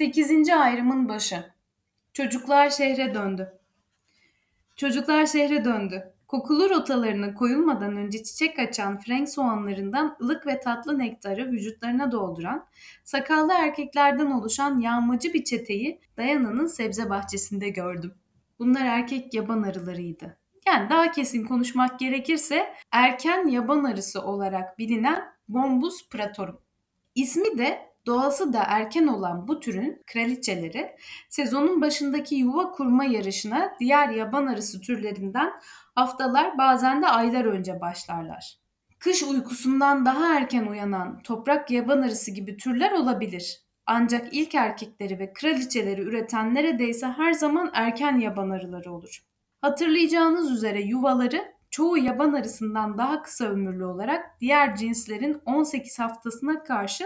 8. ayrımın başı. Çocuklar şehre döndü. Çocuklar şehre döndü. Kokulu rotalarına koyulmadan önce çiçek açan frenk soğanlarından ılık ve tatlı nektarı vücutlarına dolduran, sakallı erkeklerden oluşan yağmacı bir çeteyi Dayana'nın sebze bahçesinde gördüm. Bunlar erkek yaban arılarıydı. Yani daha kesin konuşmak gerekirse erken yaban arısı olarak bilinen Bombus pratorum. İsmi de doğası da erken olan bu türün kraliçeleri sezonun başındaki yuva kurma yarışına diğer yaban arısı türlerinden haftalar bazen de aylar önce başlarlar. Kış uykusundan daha erken uyanan toprak yaban arısı gibi türler olabilir. Ancak ilk erkekleri ve kraliçeleri üreten neredeyse her zaman erken yaban arıları olur. Hatırlayacağınız üzere yuvaları çoğu yaban arısından daha kısa ömürlü olarak diğer cinslerin 18 haftasına karşı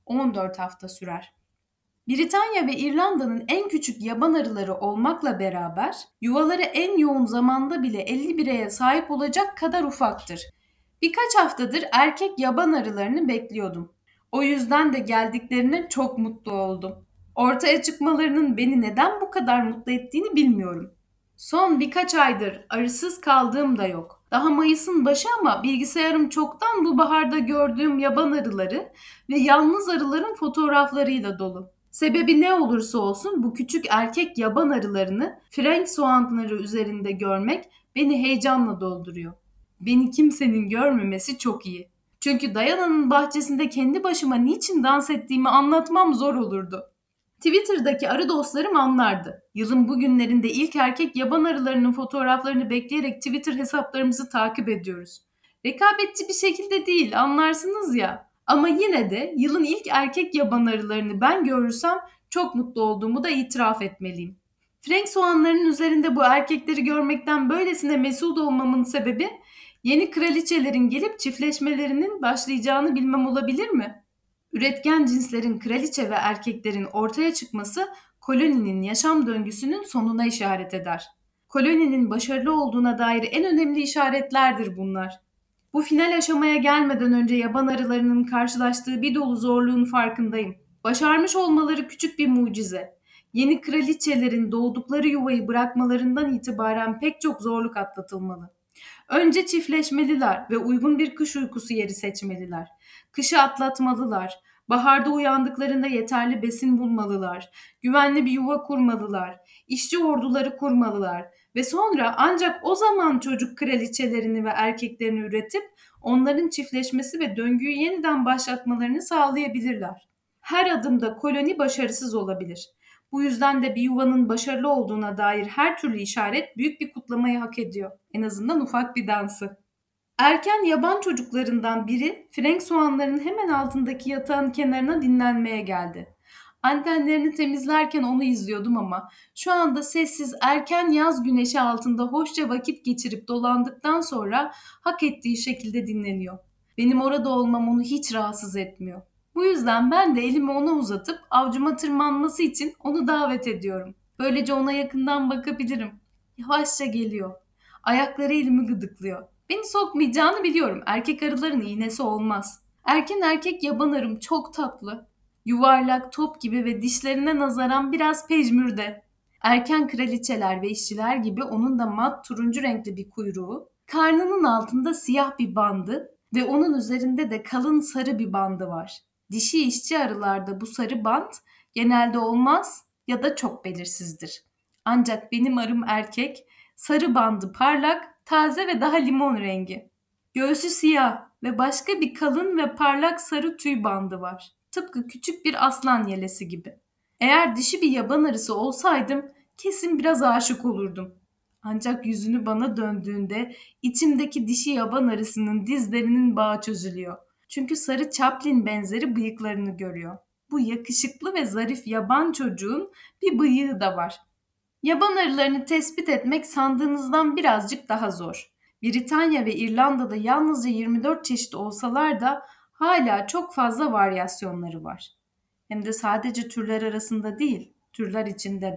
14 hafta sürer. Britanya ve İrlanda'nın en küçük yaban arıları olmakla beraber yuvaları en yoğun zamanda bile 50 bireye sahip olacak kadar ufaktır. Birkaç haftadır erkek yaban arılarını bekliyordum. O yüzden de geldiklerine çok mutlu oldum. Ortaya çıkmalarının beni neden bu kadar mutlu ettiğini bilmiyorum. Son birkaç aydır arısız kaldığım da yok. Daha Mayıs'ın başı ama bilgisayarım çoktan bu baharda gördüğüm yaban arıları ve yalnız arıların fotoğraflarıyla dolu. Sebebi ne olursa olsun bu küçük erkek yaban arılarını frenk soğanları üzerinde görmek beni heyecanla dolduruyor. Beni kimsenin görmemesi çok iyi. Çünkü Dayana'nın bahçesinde kendi başıma niçin dans ettiğimi anlatmam zor olurdu. Twitter'daki arı dostlarım anlardı. Yılın bugünlerinde ilk erkek yaban arılarının fotoğraflarını bekleyerek Twitter hesaplarımızı takip ediyoruz. Rekabetçi bir şekilde değil, anlarsınız ya. Ama yine de yılın ilk erkek yaban arılarını ben görürsem çok mutlu olduğumu da itiraf etmeliyim. Frenk soğanlarının üzerinde bu erkekleri görmekten böylesine mesut olmamın sebebi yeni kraliçelerin gelip çiftleşmelerinin başlayacağını bilmem olabilir mi? Üretken cinslerin kraliçe ve erkeklerin ortaya çıkması koloninin yaşam döngüsünün sonuna işaret eder. Koloninin başarılı olduğuna dair en önemli işaretlerdir bunlar. Bu final aşamaya gelmeden önce yaban arılarının karşılaştığı bir dolu zorluğun farkındayım. Başarmış olmaları küçük bir mucize. Yeni kraliçelerin doğdukları yuvayı bırakmalarından itibaren pek çok zorluk atlatılmalı. Önce çiftleşmeliler ve uygun bir kış uykusu yeri seçmeliler. Kışı atlatmalılar. Baharda uyandıklarında yeterli besin bulmalılar. Güvenli bir yuva kurmalılar. İşçi orduları kurmalılar. Ve sonra ancak o zaman çocuk kraliçelerini ve erkeklerini üretip onların çiftleşmesi ve döngüyü yeniden başlatmalarını sağlayabilirler. Her adımda koloni başarısız olabilir. Bu yüzden de bir yuvanın başarılı olduğuna dair her türlü işaret büyük bir kutlamayı hak ediyor. En azından ufak bir dansı. Erken yaban çocuklarından biri frenk soğanların hemen altındaki yatağın kenarına dinlenmeye geldi. Antenlerini temizlerken onu izliyordum ama şu anda sessiz erken yaz güneşi altında hoşça vakit geçirip dolandıktan sonra hak ettiği şekilde dinleniyor. Benim orada olmam onu hiç rahatsız etmiyor. Bu yüzden ben de elimi ona uzatıp avcuma tırmanması için onu davet ediyorum. Böylece ona yakından bakabilirim. Yavaşça geliyor. Ayakları elimi gıdıklıyor. Beni sokmayacağını biliyorum. Erkek arıların iğnesi olmaz. Erken erkek yaban arım çok tatlı. Yuvarlak, top gibi ve dişlerine nazaran biraz pejmürde. Erken kraliçeler ve işçiler gibi onun da mat turuncu renkli bir kuyruğu, karnının altında siyah bir bandı ve onun üzerinde de kalın sarı bir bandı var. Dişi işçi arılarda bu sarı bant genelde olmaz ya da çok belirsizdir. Ancak benim arım erkek, sarı bandı parlak, taze ve daha limon rengi. Göğsü siyah ve başka bir kalın ve parlak sarı tüy bandı var. Tıpkı küçük bir aslan yelesi gibi. Eğer dişi bir yaban arısı olsaydım kesin biraz aşık olurdum. Ancak yüzünü bana döndüğünde içimdeki dişi yaban arısının dizlerinin bağı çözülüyor. Çünkü sarı Chaplin benzeri bıyıklarını görüyor. Bu yakışıklı ve zarif yaban çocuğun bir bıyığı da var. Yaban arılarını tespit etmek sandığınızdan birazcık daha zor. Britanya ve İrlanda'da yalnızca 24 çeşit olsalar da hala çok fazla varyasyonları var. Hem de sadece türler arasında değil, türler içinde de.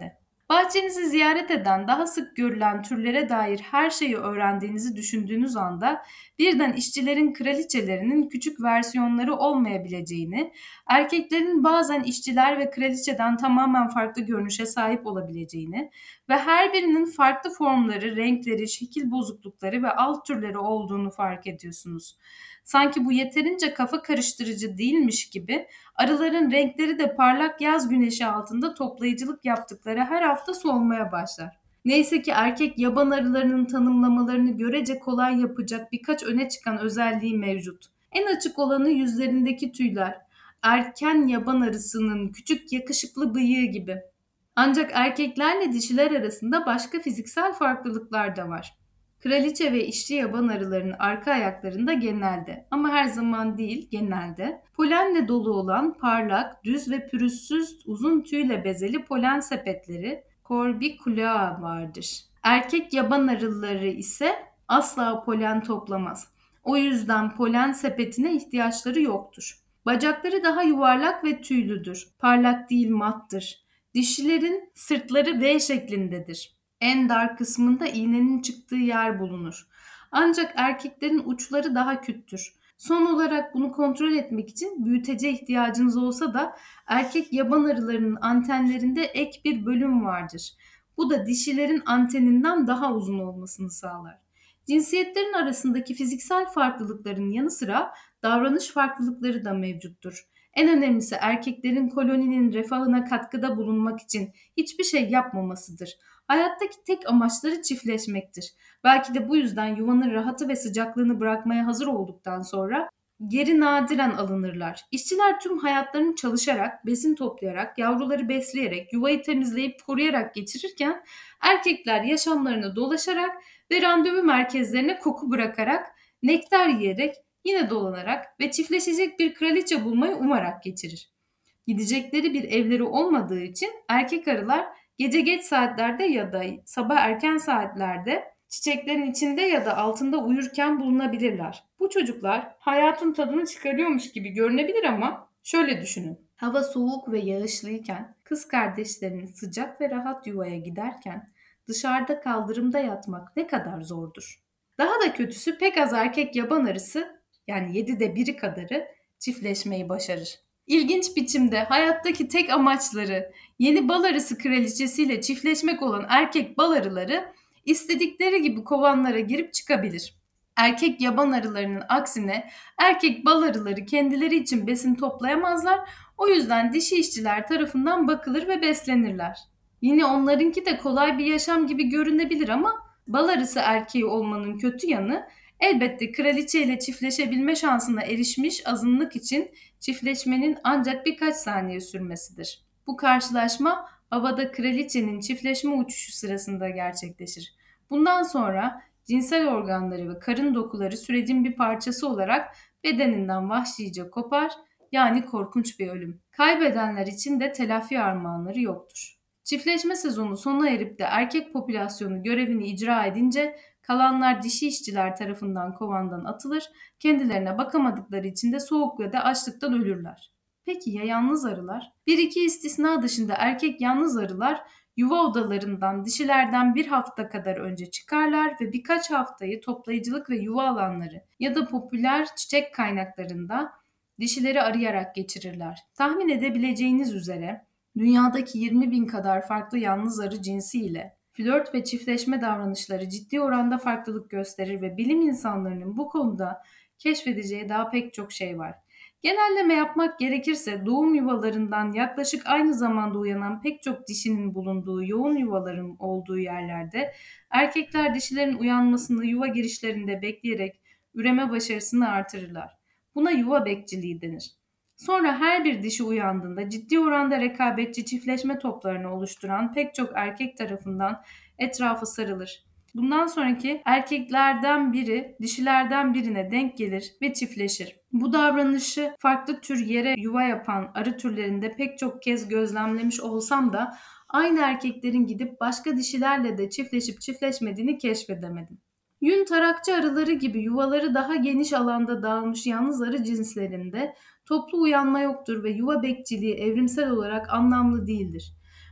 Bahçenizi ziyaret eden, daha sık görülen türlere dair her şeyi öğrendiğinizi düşündüğünüz anda birden işçilerin kraliçelerinin küçük versiyonları olmayabileceğini, erkeklerin bazen işçiler ve kraliçeden tamamen farklı görünüşe sahip olabileceğini ve her birinin farklı formları, renkleri, şekil bozuklukları ve alt türleri olduğunu fark ediyorsunuz. Sanki bu yeterince kafa karıştırıcı değilmiş gibi arıların renkleri de parlak yaz güneşi altında toplayıcılık yaptıkları her hafta solmaya başlar. Neyse ki erkek yaban arılarının tanımlamalarını görece kolay yapacak birkaç öne çıkan özelliği mevcut. En açık olanı yüzlerindeki tüyler. Erken yaban arısının küçük yakışıklı bıyığı gibi. Ancak erkeklerle dişiler arasında başka fiziksel farklılıklar da var. Kraliçe ve işçi yaban arılarının arka ayaklarında genelde ama her zaman değil genelde polenle dolu olan parlak, düz ve pürüzsüz uzun tüyle bezeli polen sepetleri corbiculaa vardır. Erkek yaban arıları ise asla polen toplamaz. O yüzden polen sepetine ihtiyaçları yoktur. Bacakları daha yuvarlak ve tüylüdür. Parlak değil mattır. Dişilerin sırtları V şeklindedir. En dar kısmında iğnenin çıktığı yer bulunur. Ancak erkeklerin uçları daha küttür. Son olarak bunu kontrol etmek için büyütece ihtiyacınız olsa da erkek yaban arılarının antenlerinde ek bir bölüm vardır. Bu da dişilerin anteninden daha uzun olmasını sağlar. Cinsiyetlerin arasındaki fiziksel farklılıkların yanı sıra davranış farklılıkları da mevcuttur. En önemlisi erkeklerin koloninin refahına katkıda bulunmak için hiçbir şey yapmamasıdır. Hayattaki tek amaçları çiftleşmektir. Belki de bu yüzden yuvanın rahatı ve sıcaklığını bırakmaya hazır olduktan sonra geri nadiren alınırlar. İşçiler tüm hayatlarını çalışarak, besin toplayarak, yavruları besleyerek, yuvayı temizleyip koruyarak geçirirken erkekler yaşamlarını dolaşarak ve randevu merkezlerine koku bırakarak, nektar yiyerek, yine dolanarak ve çiftleşecek bir kraliçe bulmayı umarak geçirir. Gidecekleri bir evleri olmadığı için erkek arılar gece geç saatlerde ya da sabah erken saatlerde çiçeklerin içinde ya da altında uyurken bulunabilirler. Bu çocuklar hayatın tadını çıkarıyormuş gibi görünebilir ama şöyle düşünün. Hava soğuk ve yağışlıyken, kız kardeşlerinin sıcak ve rahat yuvaya giderken dışarıda kaldırımda yatmak ne kadar zordur. Daha da kötüsü pek az erkek yaban arısı, yani 7'de biri kadarı çiftleşmeyi başarır. İlginç biçimde hayattaki tek amaçları yeni bal arısı kraliçesiyle çiftleşmek olan erkek bal arıları istedikleri gibi kovanlara girip çıkabilir. Erkek yaban arılarının aksine erkek bal arıları kendileri için besin toplayamazlar. O yüzden dişi işçiler tarafından bakılır ve beslenirler. Yine onlarınki de kolay bir yaşam gibi görünebilir ama bal arısı erkeği olmanın kötü yanı elbette kraliçe ile çiftleşebilme şansına erişmiş azınlık için çiftleşmenin ancak birkaç saniye sürmesidir. Bu karşılaşma havada kraliçenin çiftleşme uçuşu sırasında gerçekleşir. Bundan sonra cinsel organları ve karın dokuları sürecin bir parçası olarak bedeninden vahşice kopar, yani korkunç bir ölüm. Kaybedenler için de telafi armağanları yoktur. Çiftleşme sezonu sona erip de erkek popülasyonu görevini icra edince kalanlar dişi işçiler tarafından kovandan atılır, kendilerine bakamadıkları için de soğuk ve de açlıktan ölürler. Peki ya yalnız arılar? Bir iki istisna dışında erkek yalnız arılar yuva odalarından dişilerden bir hafta kadar önce çıkarlar ve birkaç haftayı toplayıcılık ve yuva alanları ya da popüler çiçek kaynaklarında dişileri arayarak geçirirler. Tahmin edebileceğiniz üzere dünyadaki 20 bin kadar farklı yalnız arı cinsiyle flört ve çiftleşme davranışları ciddi oranda farklılık gösterir ve bilim insanlarının bu konuda keşfedeceği daha pek çok şey var. Genelleme yapmak gerekirse doğum yuvalarından yaklaşık aynı zamanda uyanan pek çok dişinin bulunduğu yoğun yuvaların olduğu yerlerde erkekler dişilerin uyanmasını yuva girişlerinde bekleyerek üreme başarısını artırırlar. Buna yuva bekçiliği denir. Sonra her bir dişi uyandığında ciddi oranda rekabetçi çiftleşme toplarını oluşturan pek çok erkek tarafından etrafı sarılır. Bundan sonraki erkeklerden biri dişilerden birine denk gelir ve çiftleşir. Bu davranışı farklı tür yere yuva yapan arı türlerinde pek çok kez gözlemlemiş olsam da aynı erkeklerin gidip başka dişilerle de çiftleşip çiftleşmediğini keşfedemedim. Yün tarakçı arıları gibi yuvaları daha geniş alanda dağılmış yalnız arı cinslerinde toplu uyanma yoktur ve yuva bekçiliği evrimsel olarak anlamlı değildir.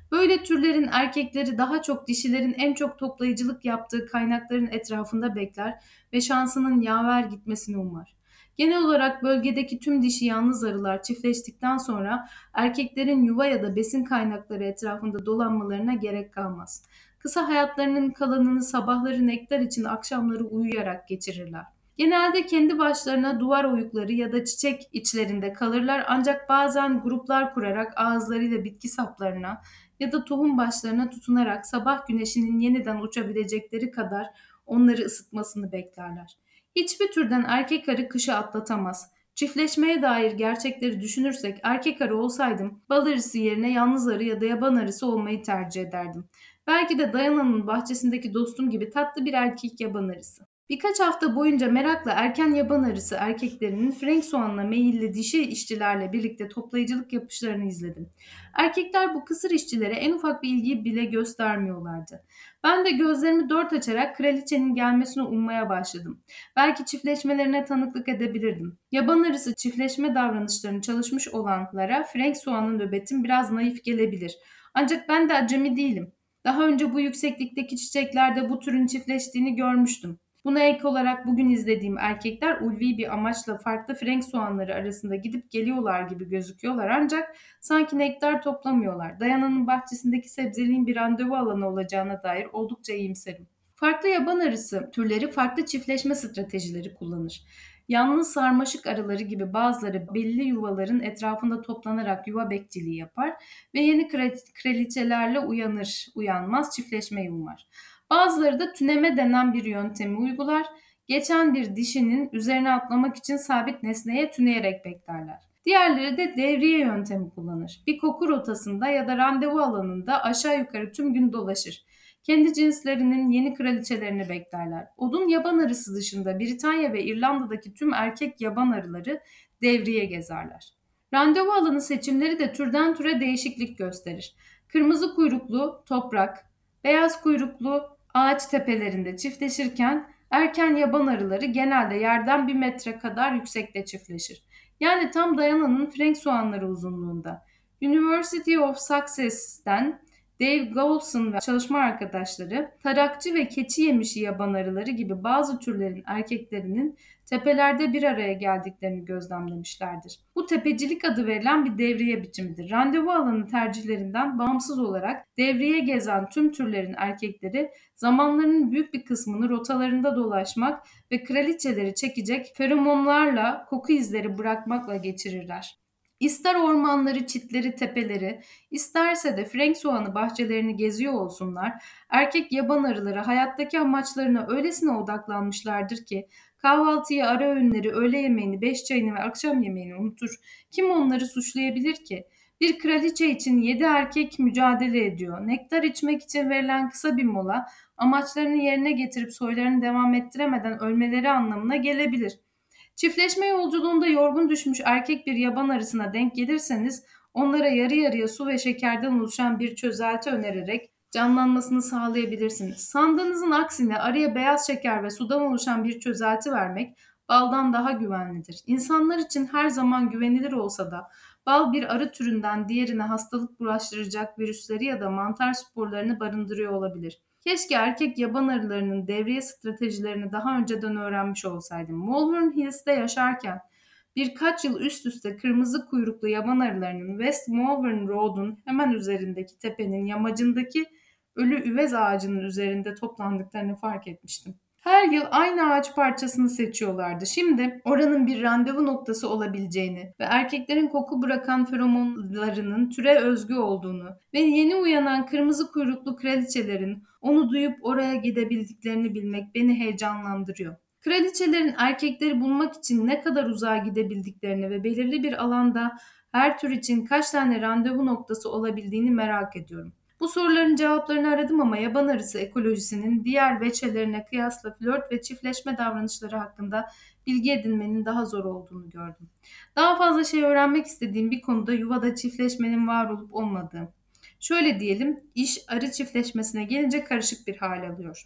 Böyle türlerin erkekleri daha çok dişilerin en çok toplayıcılık yaptığı kaynakların etrafında bekler ve şansının yaver gitmesini umar. Genel olarak bölgedeki tüm dişi yalnız arılar çiftleştikten sonra erkeklerin yuva ya da besin kaynakları etrafında dolanmalarına gerek kalmaz. Kısa hayatlarının kalanını sabahları nektar için akşamları uyuyarak geçirirler. Genelde kendi başlarına duvar oyukları ya da çiçek içlerinde kalırlar ancak bazen gruplar kurarak ağızlarıyla bitki saplarına ya da tohum başlarına tutunarak sabah güneşinin yeniden uçabilecekleri kadar onları ısıtmasını beklerler. Hiçbir türden erkek arı kışı atlatamaz. Çiftleşmeye dair gerçekleri düşünürsek erkek arı olsaydım bal arısı yerine yalnız arı ya da yaban arısı olmayı tercih ederdim. Belki de Dayana'nın bahçesindeki dostum gibi tatlı bir erkek yaban arısı. Birkaç hafta boyunca merakla erken yaban arısı erkeklerinin Frank soğanla meyilli dişi işçilerle birlikte toplayıcılık yapışlarını izledim. Erkekler bu kısır işçilere en ufak bir ilgi bile göstermiyorlardı. Ben de gözlerimi dört açarak kraliçenin gelmesini ummaya başladım. Belki çiftleşmelerine tanıklık edebilirdim. Yaban arısı çiftleşme davranışlarını çalışmış olanlara Frank soğanın nöbetim biraz naif gelebilir. Ancak ben de acemi değilim. Daha önce bu yükseklikteki çiçeklerde bu türün çiftleştiğini görmüştüm. Buna ek olarak bugün izlediğim erkekler ulvi bir amaçla farklı frenk soğanları arasında gidip geliyorlar gibi gözüküyorlar ancak sanki nektar toplamıyorlar. Dayana'nın bahçesindeki sebzeliğin bir randevu alanı olacağına dair oldukça iyimserim. Farklı yaban arısı türleri farklı çiftleşme stratejileri kullanır. Yalnız sarmaşık arıları gibi bazıları belli yuvaların etrafında toplanarak yuva bekçiliği yapar ve yeni kraliçelerle uyanır uyanmaz çiftleşmeyi umar. Bazıları da tüneme denen bir yöntemi uygular. Geçen bir dişinin üzerine atlamak için sabit nesneye tüneyerek beklerler. Diğerleri de devriye yöntemi kullanır. Bir koku rotasında ya da randevu alanında aşağı yukarı tüm gün dolaşır. Kendi cinslerinin yeni kraliçelerini beklerler. Odun yaban arısı dışında Britanya ve İrlanda'daki tüm erkek yaban arıları devriye gezerler. Randevu alanı seçimleri de türden türe değişiklik gösterir. Kırmızı kuyruklu toprak, beyaz kuyruklu ağaç tepelerinde çiftleşirken erken yaban arıları genelde yerden 1 metre kadar yüksekte çiftleşir. Yani tam Dayana'nın frenk soğanları uzunluğunda. University of Success'ten Dave Goulson ve çalışma arkadaşları tarakçı ve keçi yemişi yaban arıları gibi bazı türlerin erkeklerinin tepelerde bir araya geldiklerini gözlemlemişlerdir. Bu tepecilik adı verilen bir devriye biçimidir. Randevu alanı tercihlerinden bağımsız olarak devriye gezen tüm türlerin erkekleri zamanlarının büyük bir kısmını rotalarında dolaşmak ve kraliçeleri çekecek feromonlarla koku izleri bırakmakla geçirirler. İster ormanları, çitleri, tepeleri, isterse de frenk soğanı bahçelerini geziyor olsunlar, erkek yaban arıları hayattaki amaçlarına öylesine odaklanmışlardır ki kahvaltıyı, ara öğünleri, öğle yemeğini, beş çayını ve akşam yemeğini unutur. Kim onları suçlayabilir ki? Bir kraliçe için 7 erkek mücadele ediyor. Nektar içmek için verilen kısa bir mola, amaçlarını yerine getirip soylarını devam ettiremeden ölmeleri anlamına gelebilir. Çiftleşme yolculuğunda yorgun düşmüş erkek bir yaban arısına denk gelirseniz onlara yarı yarıya su ve şekerden oluşan bir çözelti önererek canlanmasını sağlayabilirsiniz. Sandığınızın aksine arıya beyaz şeker ve sudan oluşan bir çözelti vermek baldan daha güvenlidir. İnsanlar için her zaman güvenilir olsa da bal bir arı türünden diğerine hastalık bulaştıracak virüsleri ya da mantar sporlarını barındırıyor olabilir. Keşke erkek yaban arılarının devriye stratejilerini daha önceden öğrenmiş olsaydım. Malvern Hills'te yaşarken birkaç yıl üst üste kırmızı kuyruklu yaban arılarının West Malvern Road'un hemen üzerindeki tepenin yamacındaki ölü üvez ağacının üzerinde toplandıklarını fark etmiştim. Her yıl aynı ağaç parçasını seçiyorlardı. Şimdi oranın bir randevu noktası olabileceğini ve erkeklerin koku bırakan feromonlarının türe özgü olduğunu ve yeni uyanan kırmızı kuyruklu kraliçelerin onu duyup oraya gidebildiklerini bilmek beni heyecanlandırıyor. Kraliçelerin erkekleri bulmak için ne kadar uzağa gidebildiklerini ve belirli bir alanda her tür için kaç tane randevu noktası olabildiğini merak ediyorum. Bu soruların cevaplarını aradım ama yaban arısı ekolojisinin diğer veçelerine kıyasla flört ve çiftleşme davranışları hakkında bilgi edinmenin daha zor olduğunu gördüm. Daha fazla şey öğrenmek istediğim bir konuda yuvada çiftleşmenin var olup olmadığı. Şöyle diyelim, iş arı çiftleşmesine gelince karışık bir hal alıyor.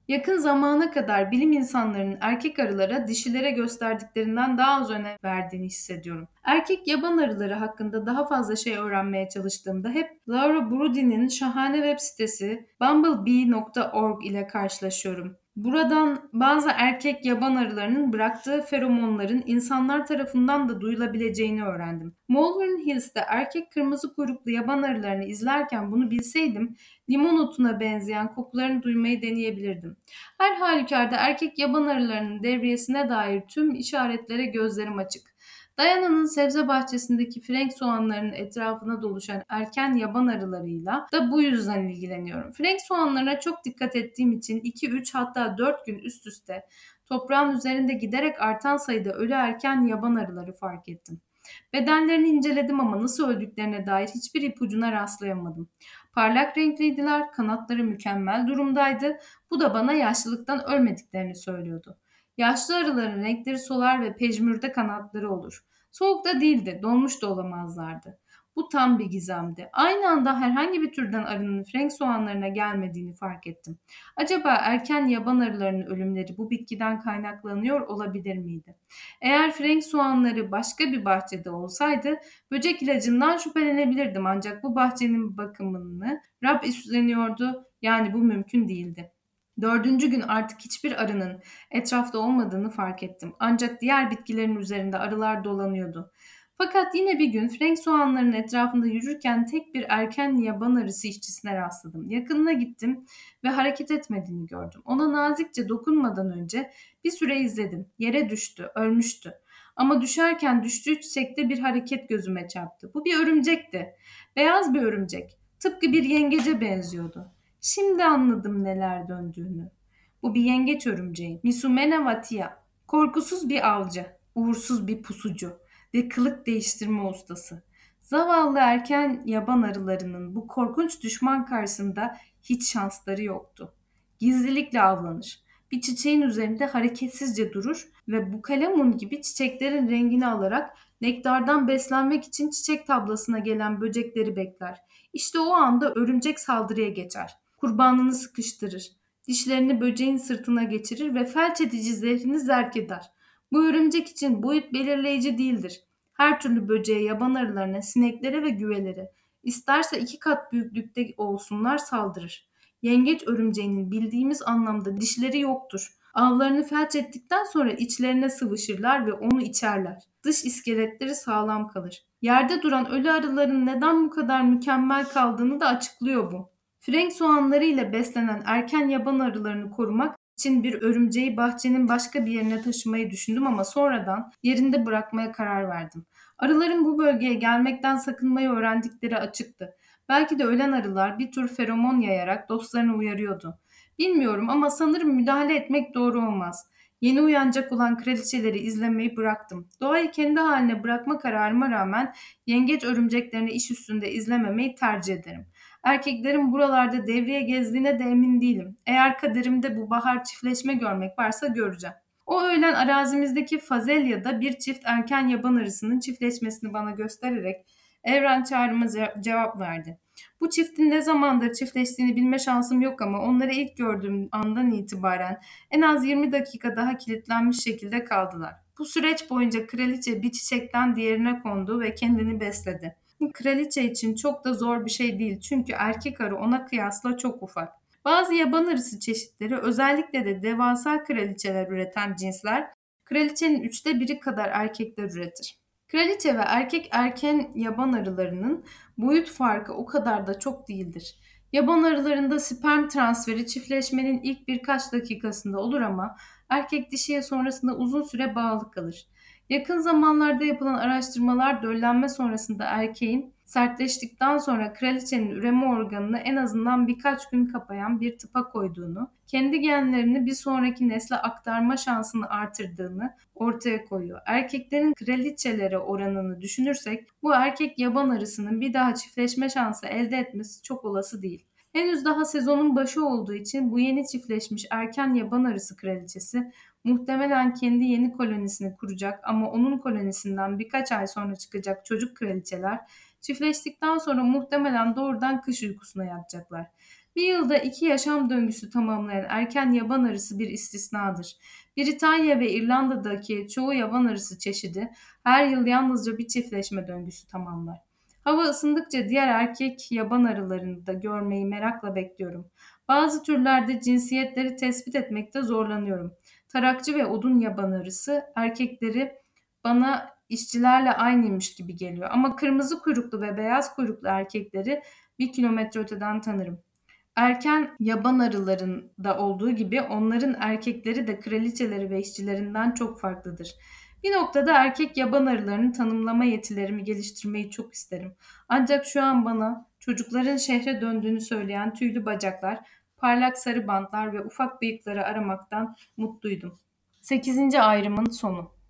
Yakın zamana kadar bilim insanlarının erkek arılara dişilere gösterdiklerinden daha az önem verdiğini hissediyorum. Erkek yaban arıları hakkında daha fazla şey öğrenmeye çalıştığımda hep Laura Broodie'nin şahane web sitesi bumblebee.org ile karşılaşıyorum. Buradan bazı erkek yaban arılarının bıraktığı feromonların insanlar tarafından da duyulabileceğini öğrendim. Malvern Hills'te erkek kırmızı kuyruklu yaban arılarını izlerken bunu bilseydim limon otuna benzeyen kokularını duymayı deneyebilirdim. Her halükarda erkek yaban arılarının devriyesine dair tüm işaretlere gözlerim açık. Diana'nın sebze bahçesindeki frenk soğanlarının etrafına doluşan erken yaban arılarıyla da bu yüzden ilgileniyorum. Frenk soğanlarına çok dikkat ettiğim için 2-3 hatta 4 gün üst üste toprağın üzerinde giderek artan sayıda ölü erken yaban arıları fark ettim. Bedenlerini inceledim ama nasıl öldüklerine dair hiçbir ipucuna rastlayamadım. Parlak renkliydiler, kanatları mükemmel durumdaydı. Bu da bana yaşlılıktan ölmediklerini söylüyordu. Yaşlı arıların renkleri solar ve pejmürde kanatları olur. Soğukta değildi, donmuş da olamazlardı. Bu tam bir gizemdi. Aynı anda herhangi bir türden arının frenk soğanlarına gelmediğini fark ettim. Acaba erken yaban arılarının ölümleri bu bitkiden kaynaklanıyor olabilir miydi? Eğer frenk soğanları başka bir bahçede olsaydı böcek ilacından şüphelenebilirdim ancak bu bahçenin bakımını Rab üstleniyordu. Yani bu mümkün değildi. Dördüncü gün artık hiçbir arının etrafta olmadığını fark ettim. Ancak diğer bitkilerin üzerinde arılar dolanıyordu. Fakat yine bir gün frenk soğanların etrafında yürürken tek bir erken yaban arısı işçisine rastladım. Yakınına gittim ve hareket etmediğini gördüm. Ona nazikçe dokunmadan önce bir süre izledim. Yere düştü, ölmüştü. Ama düşerken düştüğü çiçekte bir hareket gözüme çarptı. Bu bir örümcekti. Beyaz bir örümcek. Tıpkı bir yengece benziyordu. Şimdi anladım neler döndüğünü. Bu bir yengeç örümceği. Misumena vatia. Korkusuz bir avcı, uğursuz bir pusucu ve kılık değiştirme ustası. Zavallı erken yaban arılarının bu korkunç düşman karşısında hiç şansları yoktu. Gizlilikle avlanır. Bir çiçeğin üzerinde hareketsizce durur ve bukalemun gibi çiçeklerin rengini alarak nektardan beslenmek için çiçek tablasına gelen böcekleri bekler. İşte o anda örümcek saldırıya geçer. Kurbanını sıkıştırır. Dişlerini böceğin sırtına geçirir ve felç edici zehrini zerk eder. Bu örümcek için boyut belirleyici değildir. Her türlü böceğe, yaban arılarına, sineklere ve güvelere, isterse 2 kat büyüklükte olsunlar saldırır. Yengeç örümceğinin bildiğimiz anlamda dişleri yoktur. Avlarını felç ettikten sonra içlerine sıvışırlar ve onu içerler. Dış iskeletleri sağlam kalır. Yerde duran ölü arıların neden bu kadar mükemmel kaldığını da açıklıyor bu. Frenk soğanları ile beslenen erken yaban arılarını korumak için bir örümceği bahçenin başka bir yerine taşımayı düşündüm ama sonradan yerinde bırakmaya karar verdim. Arıların bu bölgeye gelmekten sakınmayı öğrendikleri açıktı. Belki de ölen arılar bir tür feromon yayarak dostlarını uyarıyordu. Bilmiyorum ama sanırım müdahale etmek doğru olmaz. Yeni uyanacak olan kraliçeleri izlemeyi bıraktım. Doğayı kendi haline bırakma kararıma rağmen yengeç örümceklerini iş üstünde izlememeyi tercih ederim. Erkeklerin buralarda devriye gezdiğine de emin değilim. Eğer kaderimde bu bahar çiftleşme görmek varsa göreceğim. O öğlen arazimizdeki fazelyada bir çift erken yaban arısının çiftleşmesini bana göstererek evren çağrıma cevap verdi. Bu çiftin ne zamandır çiftleştiğini bilme şansım yok ama onları ilk gördüğüm andan itibaren en az 20 dakika daha kilitlenmiş şekilde kaldılar. Bu süreç boyunca kraliçe bir çiçekten diğerine kondu ve kendini besledi. Kraliçe için çok da zor bir şey değil çünkü erkek arı ona kıyasla çok ufak. Bazı yaban arısı çeşitleri özellikle de devasa kraliçeler üreten cinsler kraliçenin 1/3 kadar erkekler üretir. Kraliçe ve erkek erken yaban arılarının boyut farkı o kadar da çok değildir. Yaban arılarında sperm transferi çiftleşmenin ilk birkaç dakikasında olur ama erkek dişiye sonrasında uzun süre bağlı kalır. Yakın zamanlarda yapılan araştırmalar döllenme sonrasında erkeğin sertleştikten sonra kraliçenin üreme organını en azından birkaç gün kapayan bir tıpa koyduğunu, kendi genlerini bir sonraki nesle aktarma şansını artırdığını ortaya koyuyor. Erkeklerin kraliçelere oranını düşünürsek bu erkek yaban arısının bir daha çiftleşme şansı elde etmesi çok olası değil. Henüz daha sezonun başı olduğu için bu yeni çiftleşmiş erken yaban arısı kraliçesi muhtemelen kendi yeni kolonisini kuracak ama onun kolonisinden birkaç ay sonra çıkacak çocuk kraliçeler Çiftleştikten sonra muhtemelen doğrudan kış uykusuna yatacaklar. Bir yılda 2 yaşam döngüsü tamamlayan erken yaban arısı bir istisnadır. Britanya ve İrlanda'daki çoğu yaban arısı çeşidi her yıl yalnızca bir çiftleşme döngüsü tamamlar. Hava ısındıkça diğer erkek yaban arılarını da görmeyi merakla bekliyorum. Bazı türlerde cinsiyetleri tespit etmekte zorlanıyorum. Tarakçı ve odun yaban arısı erkekleri bana işçilerle aynıymış gibi geliyor. Ama kırmızı kuyruklu ve beyaz kuyruklu erkekleri 1 kilometre öteden tanırım. Erken yaban arılarında olduğu gibi onların erkekleri de kraliçeleri ve işçilerinden çok farklıdır. Bir noktada erkek yaban arılarını tanımlama yetilerimi geliştirmeyi çok isterim. Ancak şu an bana çocukların şehre döndüğünü söyleyen tüylü bacaklar, parlak sarı bantlar ve ufak bıyıkları aramaktan mutluydum. 8. ayrımın sonu.